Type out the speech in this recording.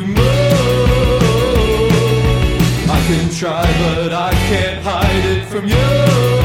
more. I can try, but I can't hide it from you.